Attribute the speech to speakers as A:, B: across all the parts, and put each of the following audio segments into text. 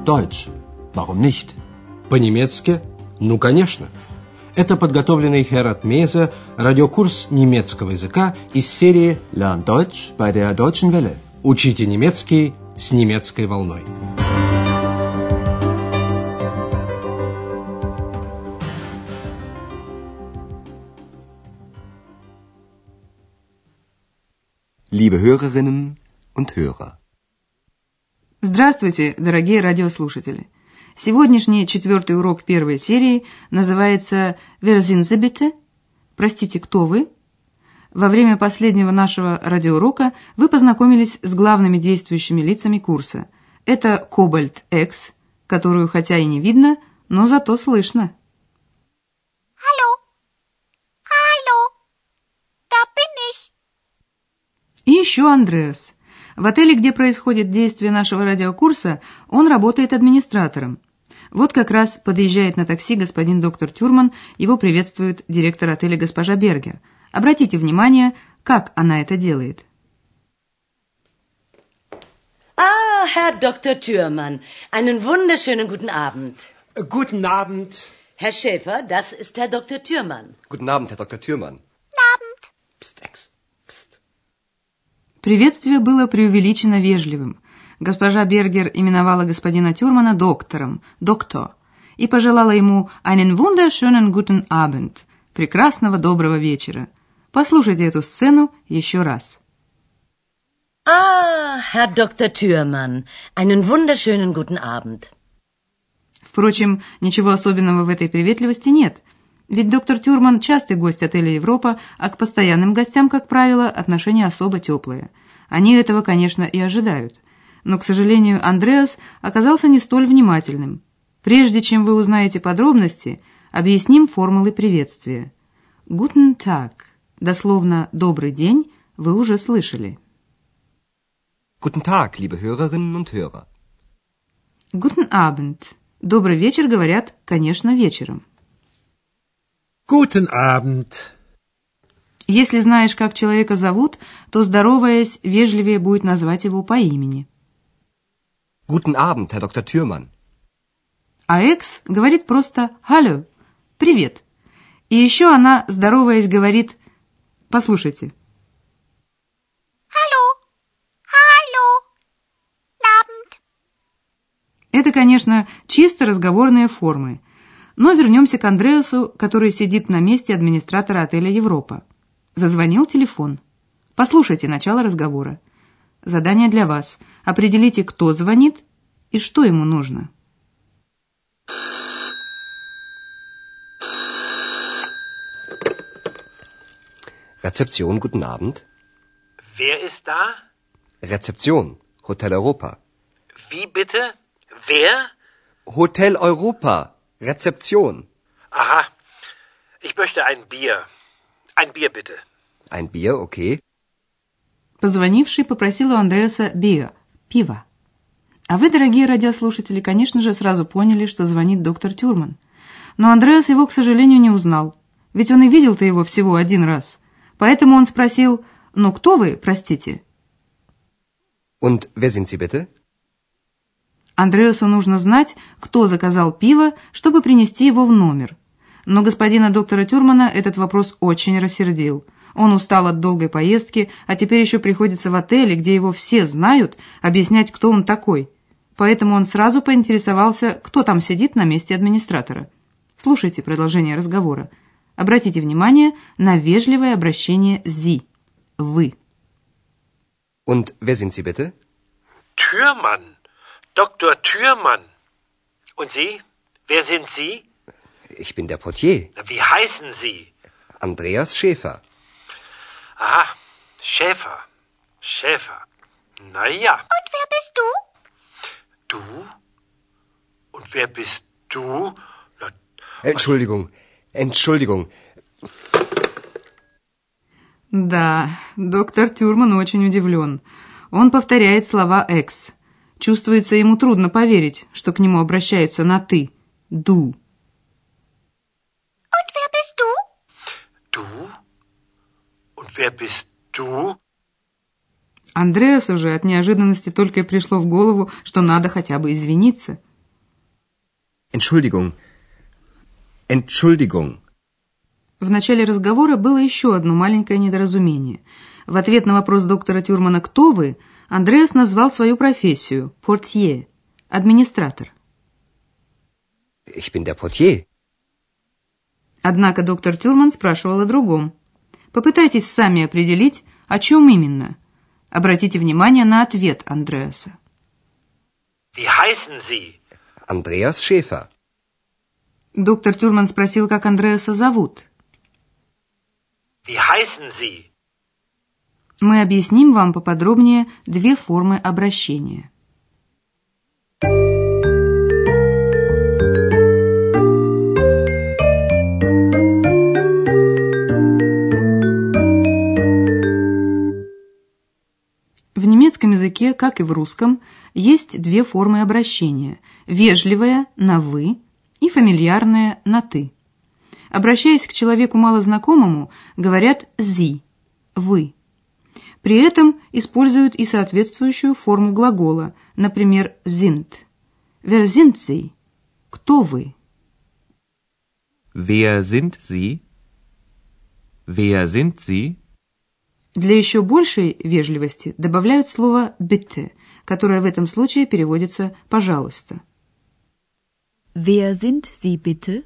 A: Deutsch. Warum nicht?
B: По-немецки? Ну, конечно. Это подготовленный Херат Мейзе радиокурс немецкого языка из серии
A: Lern Deutsch bei der Deutschen Welle.
B: «Учите немецкий с немецкой волной».
C: Liebe Hörerinnen und Hörer.
D: Здравствуйте, дорогие радиослушатели. Сегодняшний 4-й урок первой серии называется «Wer sind Sie bitte?» Простите, кто вы? Во время последнего нашего радиоурока вы познакомились с главными действующими лицами курса. Это Кобальт X, которую хотя и не видно, но зато слышно.
E: Hallo. Hallo. Da bin ich.
D: И еще Андреас. В отеле, где происходит действие нашего радиокурса, он работает администратором. Вот как раз подъезжает на такси господин доктор Тюрман, его приветствует директор отеля госпожа Бергер. Обратите внимание, как она это делает.
F: Ah, Herr Dr. Thürmann, einen wunderschönen guten Abend.
G: Guten Abend.
F: Herr Schäfer, das ist Herr Dr. Thürmann.
C: Guten Abend, Herr Dr. Thürmann.
E: Guten Abend.
C: Psst, Ex. Psst.
D: Приветствие было преувеличенно вежливым. Госпожа Бергер именовала господина Тюрмана доктором, доктор, и пожелала ему einen wunderschönen guten Abend, прекрасного доброго вечера. Послушайте эту сцену еще раз.
F: Ah, Herr Dr. Thürmann, einen wunderschönen guten Abend.
D: Впрочем, ничего особенного в этой приветливости нет, ведь доктор Тюрман частый гость отеля «Европа», а к постоянным гостям, как правило, отношения особо теплые. Они этого, конечно, и ожидают. Но, к сожалению, Андреас оказался не столь внимательным. Прежде чем вы узнаете подробности, объясним формулы приветствия. Guten Tag, дословно «добрый день», вы уже слышали.
C: Guten Tag, liebe Hörerinnen und Hörer.
D: Guten Abend. Добрый вечер говорят, конечно, вечером.
G: Guten Abend.
D: Если знаешь, как человека зовут, то, здороваясь, вежливее будет назвать его по имени.
C: Guten Abend, Herr Dr. Thürmann.
D: А Экс говорит просто «Hallo», «Привет». И еще она, здороваясь, говорит «Послушайте».
E: Hallo. Hallo. Guten Abend.
D: Это, конечно, чисто разговорные формы. Но вернемся к Андреасу, который сидит на месте администратора отеля «Европа». Зазвонил телефон. Послушайте начало разговора. Задание для вас. Определите, кто звонит и что ему нужно.
C: Rezeption, guten Abend.
G: Wer ist da?
C: Rezeption, Hotel Europa.
G: Wie bitte? Wer?
C: Hotel Europa, Rezeption.
G: Aha. Ich möchte ein Bier. Ein Bier bitte.
C: Ein Bier, okay.
D: Позвонивший попросил у Андреаса био, пиво. А вы, дорогие радиослушатели, конечно же, сразу поняли, что звонит доктор Тюрман. Но Андреас его, к сожалению, не узнал. Ведь он и видел-то его всего один раз. Поэтому он спросил, «Ну, кто вы, простите?»
C: Und wer sind Sie bitte?
D: Андреасу нужно знать, кто заказал пиво, чтобы принести его в номер. Но господина доктора Тюрмана этот вопрос очень рассердил. Он устал от долгой поездки, а теперь еще приходится в отеле, где его все знают, объяснять, кто он такой. Поэтому он сразу поинтересовался, кто там сидит на месте администратора. Слушайте продолжение разговора. Обратите внимание на вежливое обращение «Sie» – «вы».
C: Und wer sind Sie bitte?
G: Thürmann. Dr. Thürmann. Und Sie? Wer sind Sie?
C: Ich bin der Portier.
G: Wie heißen Sie?
C: Andreas Schäfer.
G: Aha, Schäfer. Schäfer. Na ja.
E: Und wer bist du?
G: Du? Und wer bist du? Na,
C: Entschuldigung.
D: Да, доктор Тюрман очень удивлен. Он повторяет слова «экс». Чувствуется, ему трудно поверить, что к нему обращаются на «ты», «ду».
E: Und wer bist du?
G: Du? Und wer bist du?
D: Андреасу же от неожиданности только и пришло в голову, что надо хотя бы извиниться.
C: Entschuldigung. Entschuldigung.
D: В начале разговора было еще одно маленькое недоразумение. В ответ на вопрос доктора Тюрмана «Кто вы?», Андреас назвал свою профессию – портье, администратор.
C: Ich bin der Portier.
D: Однако доктор Тюрман спрашивал о другом. Попытайтесь сами определить, о чем именно. Обратите внимание на ответ Андреаса.
G: Wie heißen Sie?
C: Andreas Schäfer.
D: Доктор Тюрман спросил, как Андреаса зовут.
G: Wie heißen Sie?
D: Мы объясним вам поподробнее две формы обращения. В немецком языке, как и в русском, есть две формы обращения – вежливая на «вы» и фамильярная на «ты». Обращаясь к человеку малознакомому, говорят «Sie» – «вы». При этом используют и соответствующую форму глагола, например, sind. Wer sind Sie? Кто вы?
H: Wer sind Sie? Wer sind Sie?
D: Для еще большей вежливости добавляют слово bitte, которое в этом случае переводится «пожалуйста».
I: Wer sind Sie bitte?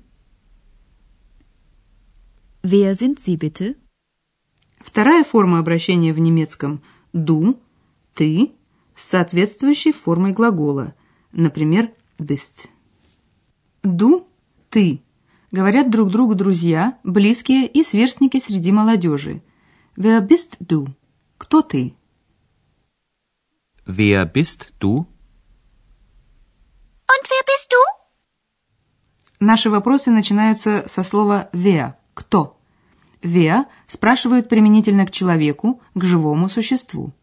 I: Wer sind Sie bitte?
D: Вторая форма обращения в немецком «du», «ты» с соответствующей формой глагола, например, bist. «Du», «ты» говорят друг другу друзья, близкие и сверстники среди молодежи. Wer bist du? Кто ты?
H: Wer bist du?
E: Und wer bist du?
D: Наши вопросы начинаются со слова wer – кто. Wer спрашивают применительно к человеку, к живому существу.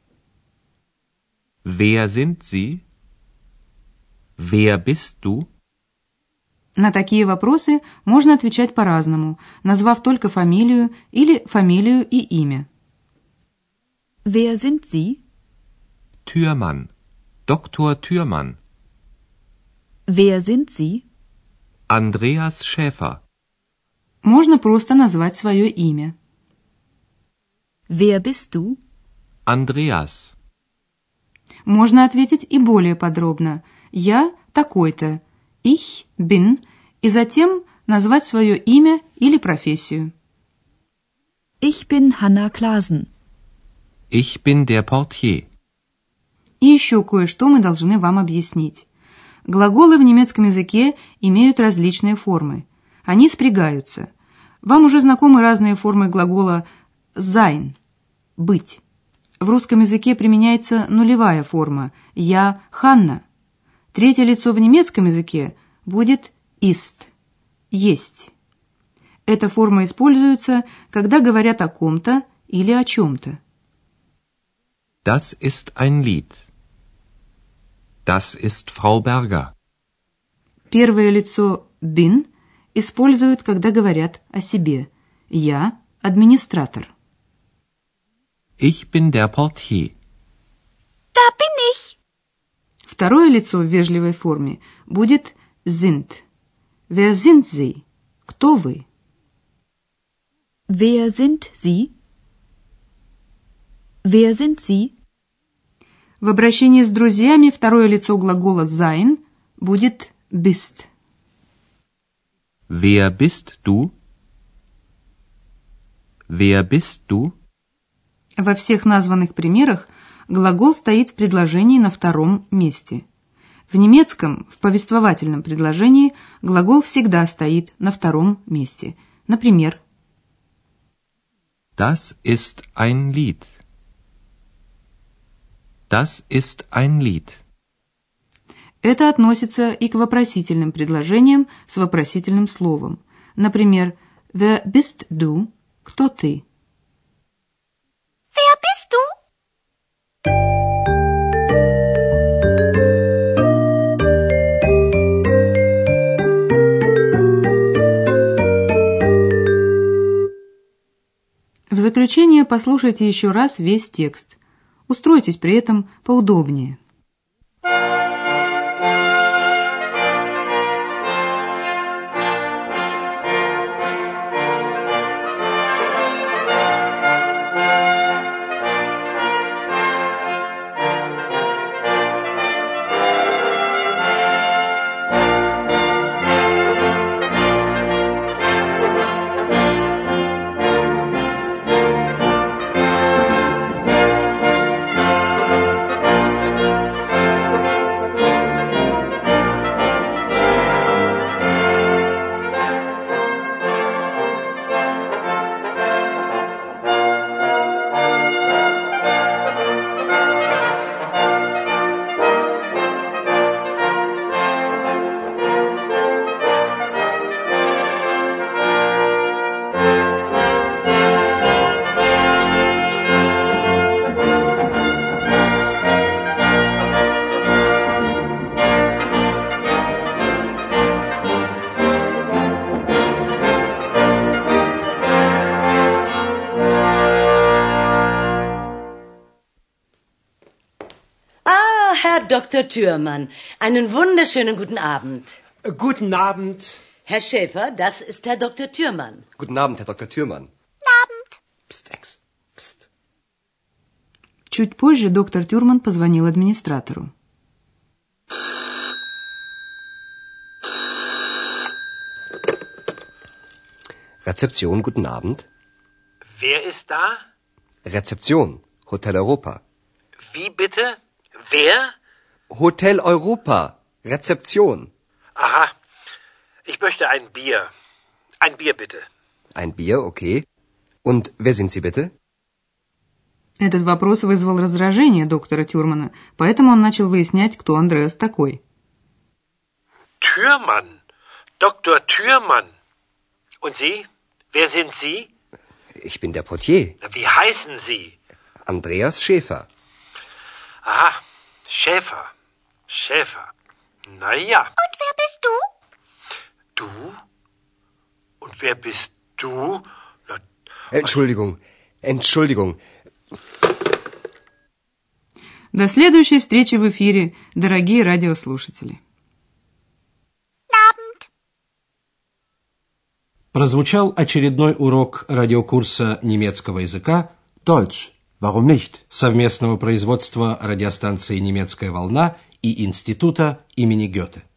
H: Wer sind Sie? Wer bist du?
D: На такие вопросы можно отвечать по-разному, назвав только фамилию или фамилию и имя.
I: Wer sind Sie?
H: Thürmann. Dr. Thürmann.
I: Wer sind Sie?
H: Andreas Schäfer.
D: Можно просто назвать свое имя.
I: Wer bist du?
H: Andreas.
D: Можно ответить и более подробно. Я такой-то. Ich bin. И затем назвать свое имя или профессию.
I: Ich bin Hanna Klasen.
H: Ich bin der Portier.
D: И еще кое-что мы должны вам объяснить. Глаголы в немецком языке имеют различные формы. Они спрягаются. Вам уже знакомы разные формы глагола sein – быть. В русском языке применяется нулевая форма «я Ханна». Третье лицо в немецком языке будет ist – есть. Эта форма используется, когда говорят о ком-то или о чем-то.
H: Das ist ein Lied. Das ist Frau Berger.
D: Первое лицо bin используют, когда говорят о себе. Я – администратор.
H: Ich bin der Portier.
E: Da bin ich.
D: Второе лицо в вежливой форме будет sind. Wer sind Sie? Кто вы?
I: Wer sind Sie? Wer sind Sie?
D: В обращении с друзьями второе лицо глагола sein будет bist.
H: Wer bist du? Wer bist du?
D: Во всех названных примерах глагол стоит в предложении на втором месте. В немецком, в повествовательном предложении, глагол всегда стоит на втором месте. Например,
H: Das ist ein Lied. Das ist ein Lied.
D: это относится и к вопросительным предложениям с вопросительным словом. Например, Wer bist du? Кто ты?
E: Wer bist du?
D: В заключение послушайте еще раз весь текст. Устройтесь при этом поудобнее.
F: Herr Dr. Thürmann, einen wunderschönen guten Abend.
G: Guten Abend.
F: Herr Schäfer, das ist Herr Dr. Thürmann.
C: Guten Abend, Herr Dr. Thürmann.
E: Guten Abend.
C: Psst, Ex. Psst.
D: Чуть позже доктор Тюрман позвонил администратору.
C: Rezeption, guten Abend.
G: Wer ist da?
C: Rezeption, Hotel Europa.
G: Wie bitte? Wer?
C: Hotel Europa, Rezeption.
G: Aha. Ich möchte ein Bier. Ein Bier bitte.
C: Ein Bier, okay. Und wer sind Sie bitte?
D: Этот вопрос вызвал раздражение доктора Тюрмана, поэтому он начал выяснять, кто Андреас такой.
G: Thürmann. Dr. Thürmann. Und Sie? Wer sind Sie?
C: Ich bin der Portier,
G: Wie heißen Sie?
C: Andreas Schäfer.
G: Aha. Schäfer. Schäfer. Na ja.
E: Und wer bist du?
G: Du? Und wer bist du? Na,
C: Entschuldigung.
D: До следующей встречи в эфире, дорогие радиослушатели.
B: Прозвучал очередной урок радиокурса немецкого языка
A: Deutsch, warum nicht?
B: совместного производства радиостанции «Немецкая волна» и Института имени Гёте.